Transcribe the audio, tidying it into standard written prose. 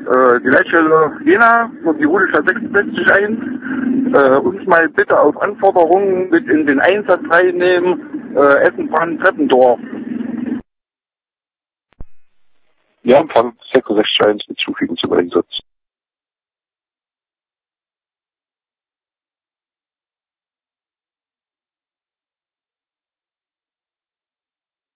Die Leitstelle Jena und die Rudelstadt 66.1 uns mal bitte auf Anforderungen mit in den Einsatz reinnehmen, Essen-Brann-Treppendorf. Ja, Empfang 66.1 hinzufügen zum Einsatz.